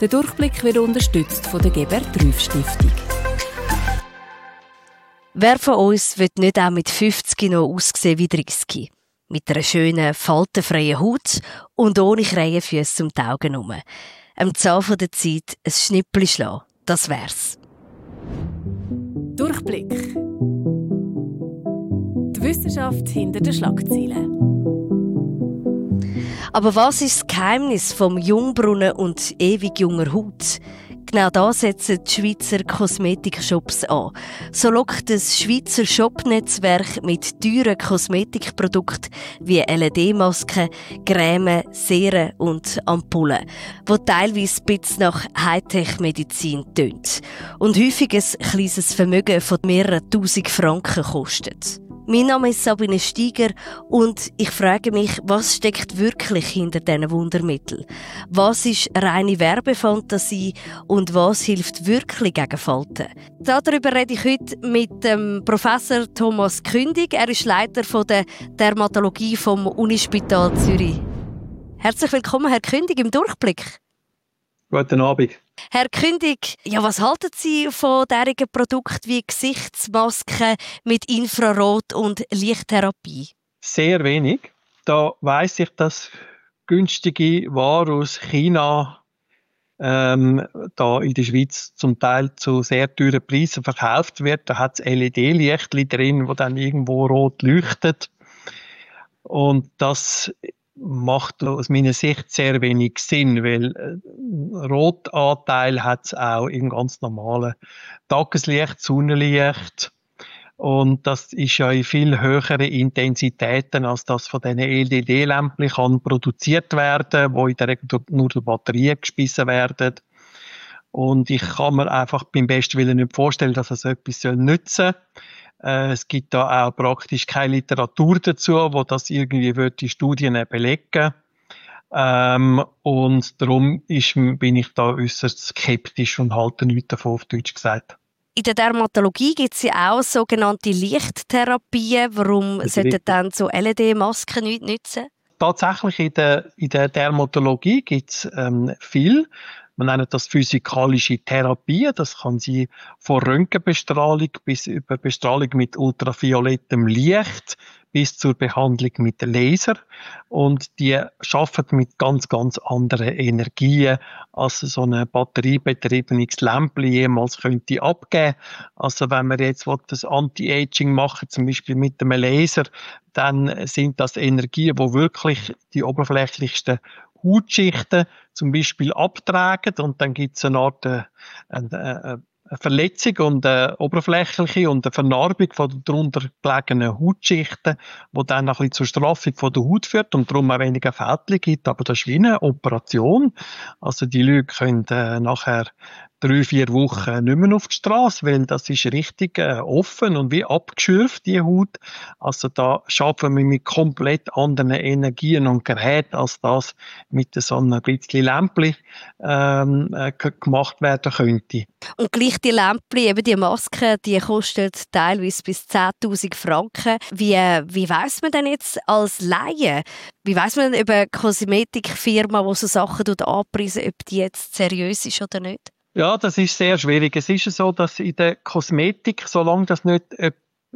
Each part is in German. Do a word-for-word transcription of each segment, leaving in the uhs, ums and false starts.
Der Durchblick wird unterstützt von der Gebert-Rüff-Stiftung. Wer von uns will nicht auch mit fünfzig noch aussehen wie dreißig? Mit einer schönen, faltenfreien Haut und ohne Krähenfüsse um die Augen herum. Am Zahn der Zeit ein Schnippli schlagen, das wär's. Durchblick. Die Wissenschaft hinter den Schlagzeilen. Aber was ist das Geheimnis vom Jungbrunnen und ewig junger Haut? Genau da setzen die Schweizer Kosmetikshops an. So lockt das Schweizer Shop-Netzwerk mit teuren Kosmetikprodukten wie L E D-Masken, Creme, Seren und Ampullen, die teilweise ein bisschen nach Hightech-Medizin tönt und häufig ein kleines Vermögen von mehreren tausend Franken kostet. Mein Name ist Sabine Steiger und ich frage mich, was steckt wirklich hinter diesen Wundermitteln? Was ist reine Werbefantasie und was hilft wirklich gegen Falten? Darüber rede ich heute mit dem Professor Thomas Kündig. Er ist Leiter der Dermatologie vom Unispital Zürich. Herzlich willkommen, Herr Kündig, im Durchblick. Guten Abend. Herr Kündig, ja, was halten Sie von derartigen Produkten wie Gesichtsmasken mit Infrarot- und Lichttherapie? Sehr wenig. Da weiss ich, dass günstige Ware aus China ähm, da in der Schweiz zum Teil zu sehr teuren Preisen verkauft wird. Da hat es L E D-Lichtchen drin, wo dann irgendwo rot leuchtet. Und das macht aus meiner Sicht sehr wenig Sinn, weil äh, Rotanteil hat es auch im ganz normalen Tageslicht, Sonnenlicht. Und das ist ja in viel höheren Intensitäten, als das von diesen L E D-Lämpchen kann produziert werden, wo in der Regel nur durch Batterien gespeisen werden. Und ich kann mir einfach beim besten Willen nicht vorstellen, dass es etwas nützen soll. Es gibt da auch praktisch keine Literatur dazu, wo das irgendwie die Studien belegen. Ähm, und darum ist, bin ich da äußerst skeptisch und halte nichts davon, auf Deutsch gesagt. In der Dermatologie gibt es ja auch sogenannte Lichttherapien. Warum sollten dann so L E D-Masken nichts nützen? Tatsächlich in der, in der Dermatologie gibt es ähm, viel. Man nennt das physikalische Therapie. Das kann sein von Röntgenbestrahlung bis über Bestrahlung mit ultraviolettem Licht bis zur Behandlung mit Laser. Und die arbeiten mit ganz, ganz anderen Energien, als so ein batteriebetriebenes Lämpchen jemals könnte abgeben. Also wenn man jetzt das Anti-Aging machen, zum Beispiel mit einem Laser, dann sind das Energien, die wirklich die oberflächlichsten Hautschichten zum Beispiel abtragen, und dann gibt es eine Art äh, eine, eine Verletzung und eine oberflächliche und eine Vernarbung von den darunter gelegenen Hautschichten, die dann ein bisschen zur Straffung von der Haut führt und darum auch weniger Fältchen gibt. Aber das ist wie eine Operation. Also die Leute können äh, nachher drei, vier Wochen nicht mehr auf die Straße, weil das ist richtig äh, offen und wie abgeschürft, die Haut. Also da schaffen wir mit komplett anderen Energien und Geräten, als das mit so einem bisschen Lämpchen ähm, äh, gemacht werden könnte. Und gleich die Lämpchen, eben die Masken, die kosten teilweise bis zehntausend Franken. Wie, wie weiss man denn jetzt als Laie, wie weiss man denn über eine Kosmetikfirma, die so Sachen anpreisen, ob die jetzt seriös ist oder nicht? Ja, das ist sehr schwierig. Es ist so, dass in der Kosmetik, solange das nicht ein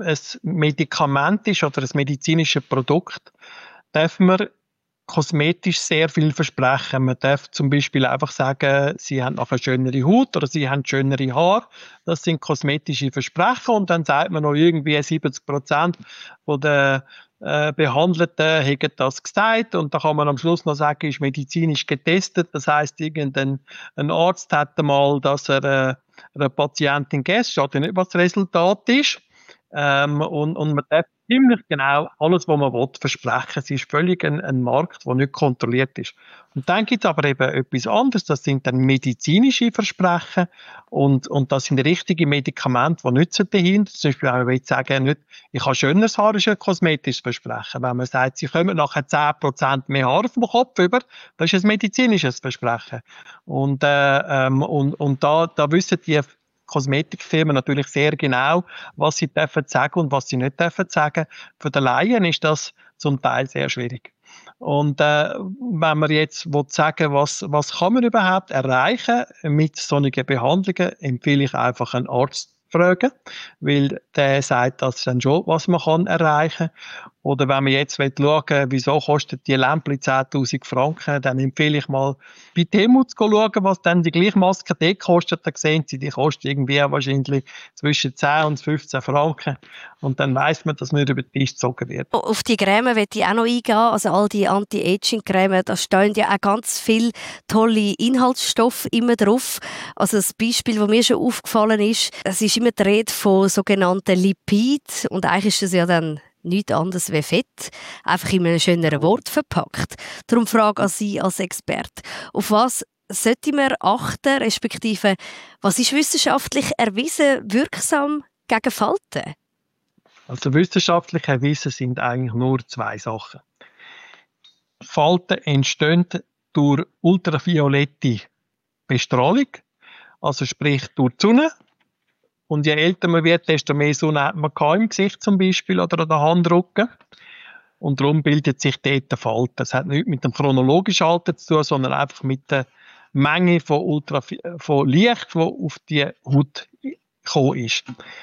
Medikament ist oder ein medizinisches Produkt, darf man kosmetisch sehr viel versprechen. Man darf zum Beispiel einfach sagen, sie haben noch eine schönere Haut oder sie haben schönere Haare. Das sind kosmetische Versprechen, und dann sagt man noch irgendwie siebzig Prozent von der äh, Behandelten haben das gesagt, und da kann man am Schluss noch sagen, ist medizinisch getestet. Das heisst, irgendein ein Arzt hat einmal, dass er äh, einer Patientin gegeben, schaut ja nicht, was das Resultat ist. Ähm, und, und man darf ziemlich genau alles, was man will, versprechen. Es ist völlig ein, ein Markt, der nicht kontrolliert ist. Und dann gibt es aber eben etwas anderes. Das sind dann medizinische Versprechen, und, und das sind richtige Medikamente, die nützen dahinter. Zum Beispiel, wenn man jetzt sagen, nicht, ich habe schöneres Haar, ist ein kosmetisches Versprechen. Wenn man sagt, sie kommen nachher zehn Prozent mehr Haar auf dem Kopf über, das ist ein medizinisches Versprechen. Und, äh, ähm, und, und da, da wissen die Kosmetikfirmen natürlich sehr genau, was sie dürfen sagen und was sie nicht dürfen sagen. Für die Laien ist das zum Teil sehr schwierig. Und äh, wenn man jetzt will sagen, was, was kann man überhaupt erreichen mit solchen Behandlungen, empfehle ich einfach einen Arzt zu fragen, weil der sagt das dann schon, was man kann erreichen. Oder wenn man jetzt schauen will, wieso kostet die Lämpchen zehntausend Franken, dann empfehle ich mal bei Temu zu schauen, was dann die gleiche Maske dort kostet. Da sehen Sie, die kostet irgendwie wahrscheinlich zwischen zehn und fünfzehn Franken. Und dann weiss man, dass man über den Tisch gezogen wird. Auf die Creme möchte ich auch noch eingehen. Also all die Anti-Aging-Creme, da stehen ja auch ganz viele tolle Inhaltsstoffe immer drauf. Also das Beispiel, das mir schon aufgefallen ist, es ist immer die Rede von sogenannten Lipiden. Und eigentlich ist das ja dann nichts anderes wie Fett, einfach in einem schöneren Wort verpackt. Darum frage an Sie als Experte, auf was sollte man achten, respektive was ist wissenschaftlich erwiesen wirksam gegen Falten? Also wissenschaftlich erwiesen sind eigentlich nur zwei Sachen. Falten entstehen durch ultraviolette Bestrahlung, also sprich durch die Sonne. Und je älter man wird, desto mehr Sonne hat man im Gesicht zum Beispiel oder an der Handrücken. Und darum bildet sich dort eine Falte. Das hat nichts mit dem chronologischen Alter zu tun, sondern einfach mit der Menge von, Ultra, von Licht, das auf die Haut gekommen ist.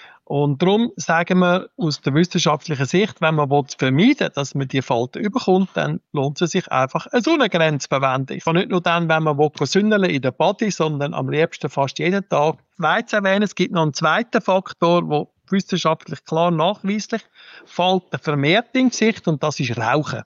Und darum sagen wir aus der wissenschaftlichen Sicht, wenn man vermeiden will, dass man die Falte überkommt, dann lohnt es sich einfach, eine Sonnengrenze zu verwenden. Ich kann nicht nur dann, wenn man sündeln in der Body, sondern am liebsten fast jeden Tag. Zwei zu erwähnen, es gibt noch einen zweiten Faktor, der wissenschaftlich klar nachweislich Falten vermehrt im Gesicht, und das ist Rauchen.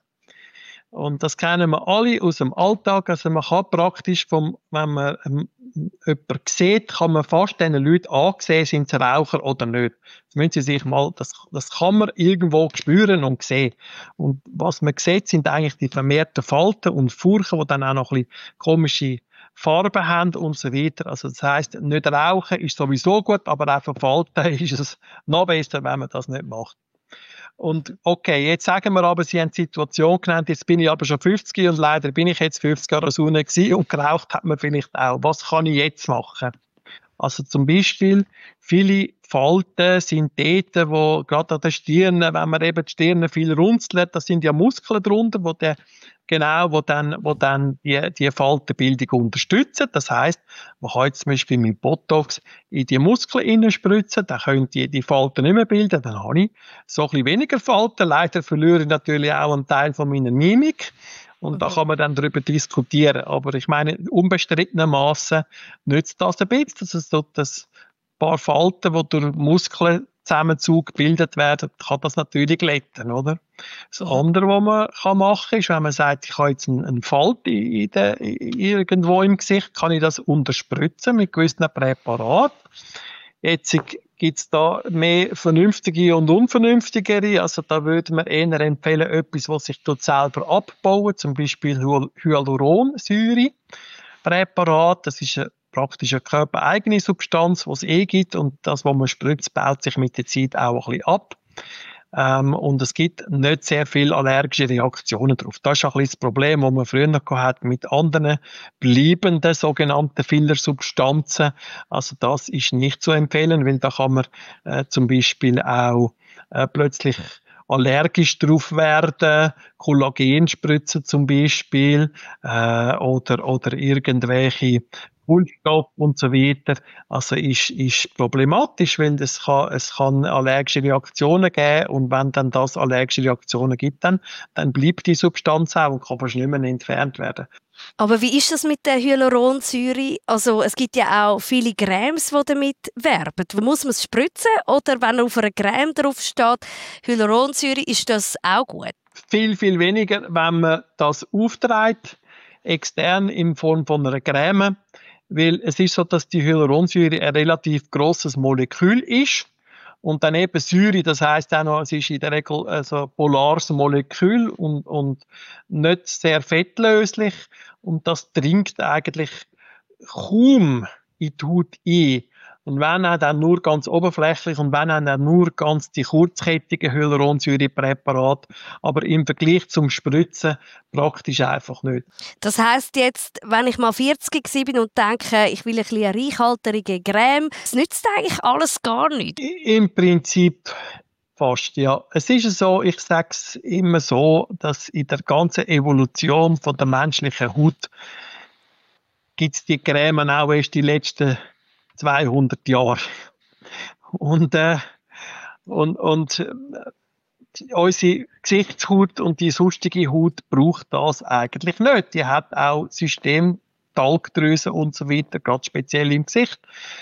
Und das kennen wir alle aus dem Alltag. Also man kann praktisch, vom, wenn man ähm, jemanden sieht, kann man fast diesen Leuten ansehen, sind sie Raucher oder nicht. Das müssen Sie sich mal, das, das kann man irgendwo spüren und sehen. Und was man sieht, sind eigentlich die vermehrten Falten und Furchen, die dann auch noch ein bisschen komische Farben haben und so weiter. Also das heisst, nicht rauchen ist sowieso gut, aber auch für Falten ist es noch besser, wenn man das nicht macht. Und okay, jetzt sagen wir aber, Sie haben die Situation genannt, jetzt bin ich aber schon fünfzig und leider bin ich jetzt fünfzig Jahre Sonne gewesen und geraucht hat man vielleicht auch. Was kann ich jetzt machen? Also zum Beispiel, viele Falten sind dort, wo gerade an der Stirn, wenn man eben die Stirn viel runzelt, da sind ja Muskeln drunter, wo der genau, wo dann, wo dann die, die Faltenbildung unterstützen. Das heisst, man kann jetzt zum Beispiel mit Botox in die Muskeln spritzen, dann können die, die Falten nicht mehr bilden, dann habe ich so ein bisschen weniger Falten. Leider verliere ich natürlich auch einen Teil von meiner Mimik. Und okay, da kann man dann darüber diskutieren. Aber ich meine, unbestrittenermaßen nützt das ein bisschen. Das ist so das paar Falten, die durch Muskelzusammenzug gebildet werden, kann das natürlich glätten, oder? Das andere, was man kann machen kann, ist, wenn man sagt, ich habe jetzt einen Falt in der, irgendwo im Gesicht, kann ich das unterspritzen mit gewissen Präparaten. Jetzt gibt es da mehr vernünftige und unvernünftigere. Also da würde man eher empfehlen, etwas, was sich dort selber abbauen, zum Beispiel Hyaluronsäure-Präparat. Das ist eine praktisch eine körpereigene Substanz, die es eh gibt, und das, was man spritzt, baut sich mit der Zeit auch ein bisschen ab. Ähm, und es gibt nicht sehr viele allergische Reaktionen drauf. Das ist ein bisschen das Problem, das man früher noch hat mit anderen bleibenden sogenannten Fillersubstanzen. Also das ist nicht zu empfehlen, weil da kann man äh, zum Beispiel auch äh, plötzlich allergisch drauf werden, Kollagenspritzen zum Beispiel, äh, oder, oder irgendwelche Kohlenstoff und so weiter. Also ist, ist problematisch, weil es kann, es kann allergische Reaktionen geben, und wenn dann das allergische Reaktionen gibt, dann, dann bleibt die Substanz auch und kann fast nicht mehr entfernt werden. Aber wie ist das mit der Hyaluronsäure? Also es gibt ja auch viele Cremes, die damit werben. Muss man es spritzen, oder wenn auf einer Creme drauf steht Hyaluronsäure, ist das auch gut? Viel, viel weniger, wenn man das aufträgt, extern in Form von einer Creme. Weil es ist so, dass die Hyaluronsäure ein relativ grosses Molekül ist. Und dann eben Säure, das heisst auch noch, es ist in der Regel also ein polares Molekül und, und nicht sehr fettlöslich. Und das dringt eigentlich kaum in die Haut ein. Und wenn auch dann nur ganz oberflächlich und wenn auch dann nur ganz die kurzkettigen Hyaluronsäurepräparate, aber im Vergleich zum Spritzen praktisch einfach nicht. Das heisst jetzt, wenn ich mal vierzig bin und denke, ich will ein bisschen eine reichhaltige Creme, es nützt eigentlich alles gar nicht? Im Prinzip Fast, ja. Es ist so, ich sage es immer so, dass in der ganzen Evolution von der menschlichen Haut gibt es die Cremen auch erst die letzten zweihundert Jahre. Und, äh, und, und äh, unsere Gesichtshaut und die sonstige Haut braucht das eigentlich nicht. Die hat auch System, Talgdrüsen und so weiter, gerade speziell im Gesicht,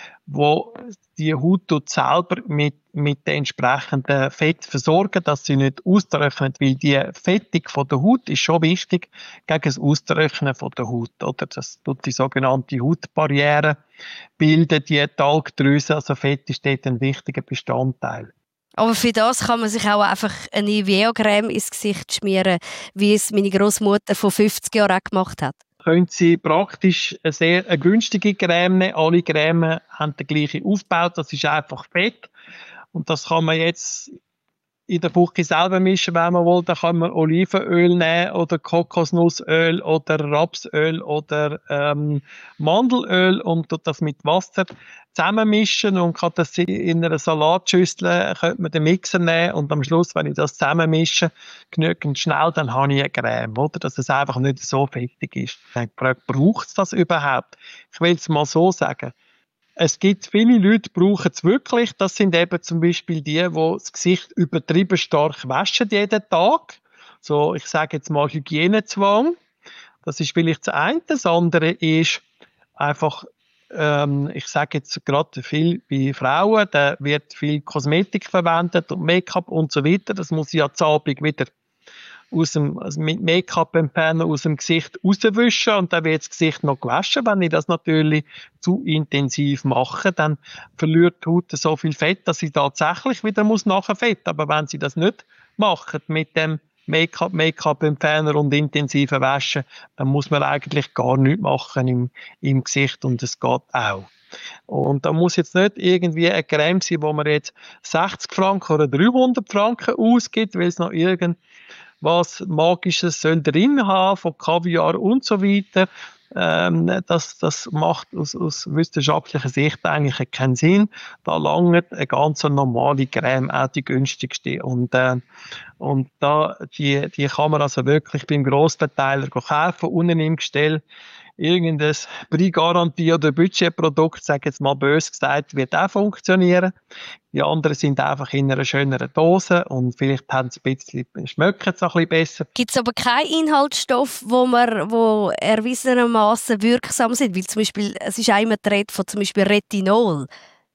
wo die Haut selber mit, mit den entsprechenden Fett versorgen, dass sie nicht austrocknet, weil die Fettung von der Haut ist schon wichtig gegen das Austrocknen von der Haut, oder? Das tut die sogenannte Hautbarriere bilden, die Talgdrüse, also Fett ist dort ein wichtiger Bestandteil. Aber für das kann man sich auch einfach eine Nivea-Creme ins Gesicht schmieren, wie es meine Großmutter vor fünfzig Jahren auch gemacht hat. Können Sie praktisch eine sehr eine günstige Creme nehmen. Alle Cremen haben den gleichen Aufbau. Das ist einfach Fett. Und das kann man jetzt in der Küche selber mischen, wenn man will. Da kann man Olivenöl nehmen oder Kokosnussöl oder Rapsöl oder ähm, Mandelöl und das mit Wasser zusammenmischen und kann das in einer Salatschüssel, könnte man den Mixer nehmen und am Schluss, wenn ich das zusammenmische, genügend schnell, dann habe ich eine Creme, oder? Dass es einfach nicht so fettig ist. Braucht es das überhaupt? Ich will es mal so sagen. Es gibt viele Leute, die brauchen es wirklich. Das sind eben zum Beispiel die, die das Gesicht übertrieben stark waschen jeden Tag. So, ich sage jetzt mal Hygienezwang. Das ist vielleicht das eine. Das andere ist einfach, ähm, ich sage jetzt gerade viel bei Frauen, da wird viel Kosmetik verwendet und Make-up und so weiter. Das muss ja am Abend wieder aus dem, also mit Make-up-Entferner aus dem Gesicht rauswischen und dann wird das Gesicht noch gewaschen. Wenn ich das natürlich zu intensiv mache, dann verliert die Haut so viel Fett, dass sie tatsächlich wieder muss nachher Fett. Aber wenn sie das nicht machen mit dem Make-up, Make-up-Entferner und intensiven Waschen, dann muss man eigentlich gar nichts machen im, im Gesicht und es geht auch. Und da muss jetzt nicht irgendwie eine Creme sein, wo man jetzt sechzig Franken oder dreihundert Franken ausgibt, weil es noch irgend was Magisches soll drin haben, von Kaviar und so weiter. Ähm, das, das macht aus, aus wissenschaftlicher Sicht eigentlich keinen Sinn. Da langt eine ganz normale Creme, auch die günstigste. Und, äh, und da, die, die kann man also wirklich beim Grossverteiler kaufen, unten im Gestell. Irgendein Preisgarantie oder Budgetprodukt, sage ich jetzt mal bös gesagt, wird auch funktionieren. Die anderen sind einfach in einer schöneren Dose und vielleicht haben sie ein bisschen, schmecken sie ein bisschen besser. Gibt es aber keinen Inhaltsstoff, wo man, wo erwiesenermaßen wirksam sind? Weil zum Beispiel, es ist auch immer die Rede von zum Beispiel Retinol.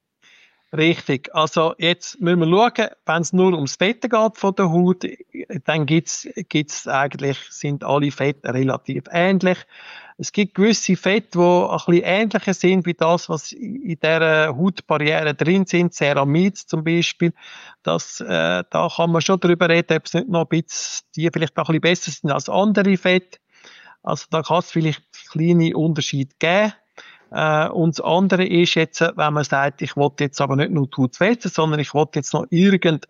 Richtig. Also jetzt müssen wir schauen, wenn es nur ums Fett geht von der Haut, dann gibt's, gibt's eigentlich, sind alle Fette relativ ähnlich. Es gibt gewisse Fette, die ein bisschen ähnlicher sind wie das, was in dieser Hautbarriere drin sind, Ceramid zum Beispiel. Das, äh, da kann man schon darüber reden, ob es nicht noch ein bisschen, die vielleicht noch ein bisschen besser sind als andere Fette. Also da kann es vielleicht kleine Unterschiede geben. Äh, und das andere ist jetzt, wenn man sagt, ich will jetzt aber nicht nur die Haut fetten, sondern ich will jetzt noch irgendein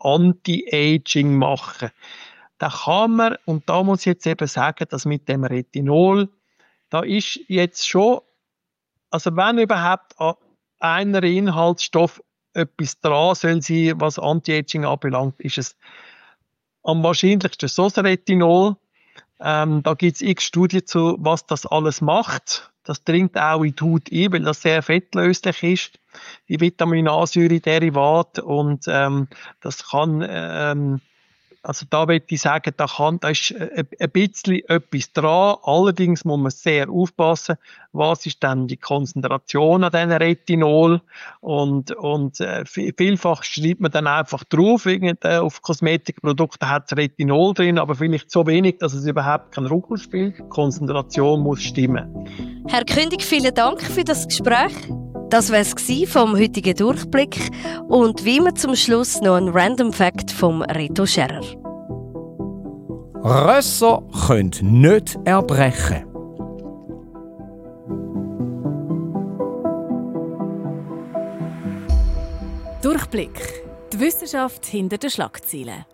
Anti-Aging machen. Da kann man, und da muss ich jetzt eben sagen, dass mit dem Retinol, da ist jetzt schon, also wenn überhaupt an einer Inhaltsstoff etwas dran soll sein, was Anti-Aging anbelangt, ist es am wahrscheinlichsten so das Retinol. Ähm, da gibt es x Studien zu, was das alles macht. Das dringt auch in die Haut ein, weil das sehr fettlöslich ist, die Vitamin-A-Säure-Derivate. Und ähm, das kann, ähm, also da würde ich sagen, da, kann, da ist ein bisschen etwas dran. Allerdings muss man sehr aufpassen, was ist dann die Konzentration an diesem Retinol. Und, und äh, vielfach schreibt man dann einfach drauf, auf Kosmetikprodukte hat es Retinol drin, aber vielleicht so wenig, dass es überhaupt keinen Ruckel spielt. Die Konzentration muss stimmen. Herr Kündig, vielen Dank für das Gespräch. Das war es vom heutigen Durchblick. Und wie immer zum Schluss noch ein Random Fact vom Reto Scherer. Rösser können nicht erbrechen. Durchblick. Die Wissenschaft hinter den Schlagzeilen.